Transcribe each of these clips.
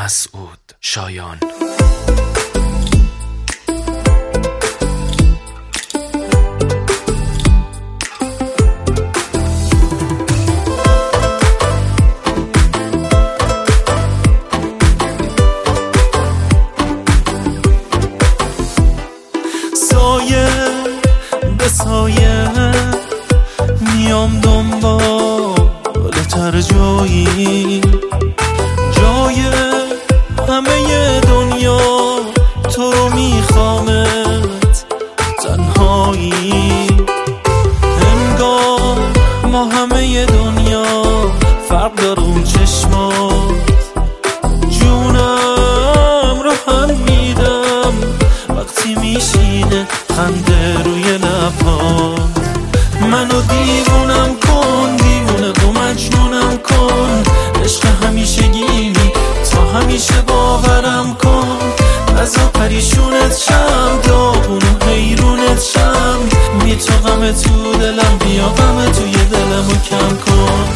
مسعود شایان. سایه به سایه میام دنبال تر جایی، جای همه دنیا تو رو میخوامت تنهایی. انگار ما همه دنیا فرق داره اون چشمات، جونم رو هم میدم وقتی میشینه خنده روی لبات. منو دیوونم کن، دیوونه و مجنونم کن، عشق همیشگیمی تا همیشه باورم کن. ازا پریشونت شم، داغون و حیرونت شم، بی تو غم تو دلم، بیا غم توی دلمو کم کن.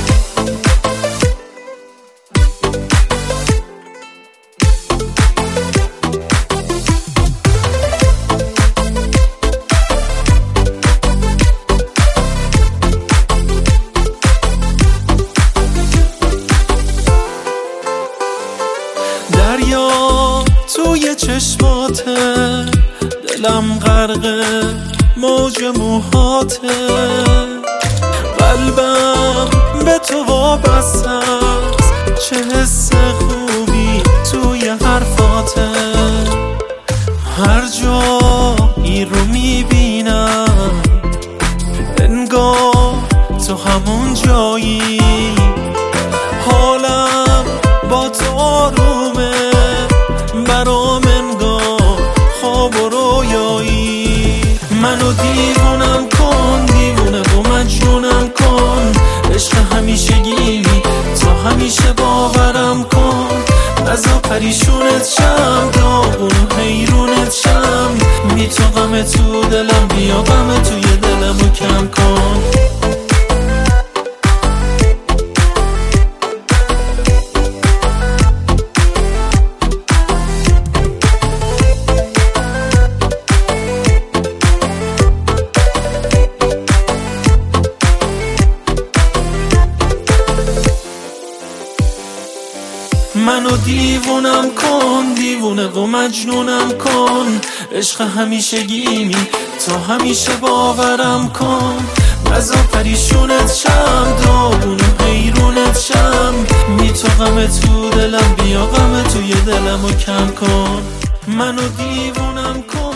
دریا توی چشماته، دلم غرق موج موهاته، قلبم به تو وابسته است، چه حس خوبی توی حرفاته. هر جایی رو میبینم انگار تو همون جایی، حالم با تو آرومه، برام انگار خواب و رویایی. منو دیوونم کن، دیوونه و مجنونم کن، عشق همیشگیمی تا همیشه باورم کن. ازا پریشونت شم، داغون و حیرونت شم، بی تو غم تو دلم، بیا غم توی دلمو کم کن. منو دیوونم کن، دیوونه و مجنونم کن، عشق همیشگیمی تا همیشه باورم کن. ازا پریشونت شم، داغون و حیرونت شم، بی تو غم تو دلم، بیا غم توی دلمو کم کن. منو دیوونم کن.